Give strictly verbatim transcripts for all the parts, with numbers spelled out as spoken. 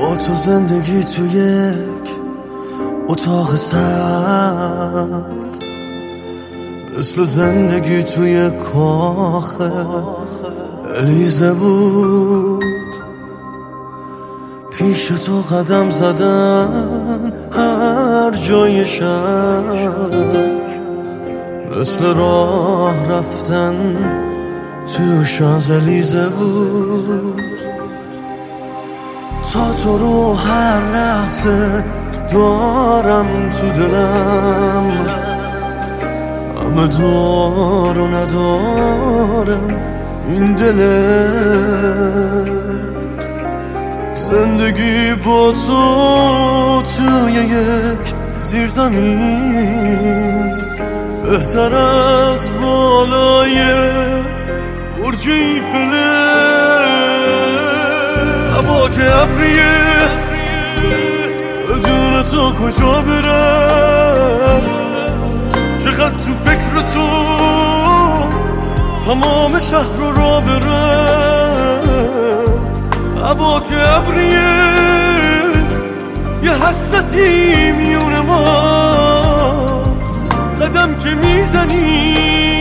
با تو زندگی تو یک اتاق سرد، مثل زندگی توی کاخ الیزه بود. پیش تو قدم زدن هر جای شهر، مثل راه رفتن تو شانزلیزه بود. تا تو رو هر لحظه دارم تو دلم، همه دار و ندارم این دله. زندگی با تو توی یک زیر زمین، بهتر از بالای برج ایفله. هوا که ابریه، بدون تو کجا برم؟ چقدر تو فکر تو تمام شهر رو را برم. هوا که ابریه، یه حسرتی میون ماست، قدم که میزنی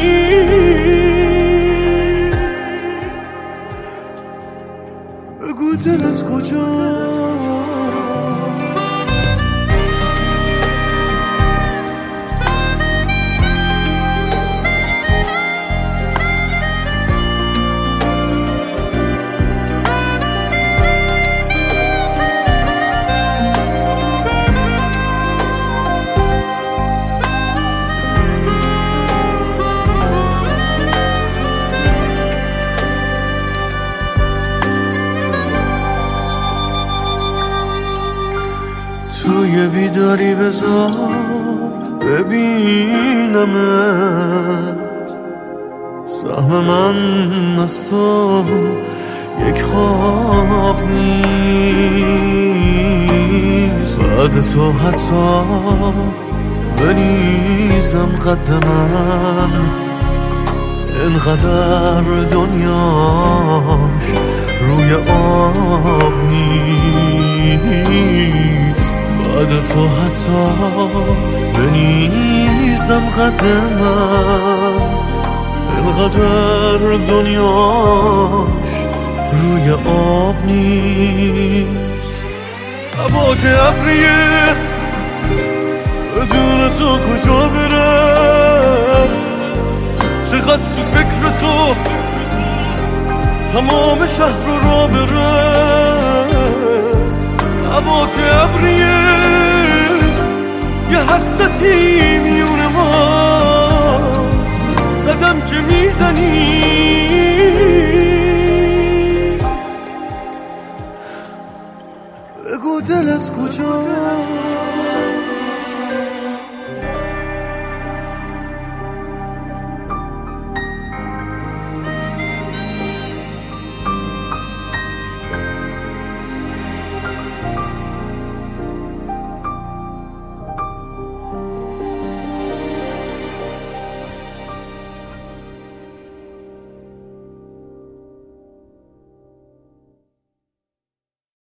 بگو دلت کجا. توی بیداری بذار ببینمت، سهم من از تو یک خواب نیست. بعد تو حتی بنیزم قد من، اینقدر دنیاش روی آب نیست. بعد تو حتی بنیزم قد من، اینقدر دنیاش روی آب نیست. هوا که ابریه، بدون تو کجا برم؟ چقدر تو فکر تو تمام شهر رو را برم. هوا که ابریه، یه حسرتی میون ماست، قدم که میزنی بگو دلت کجا.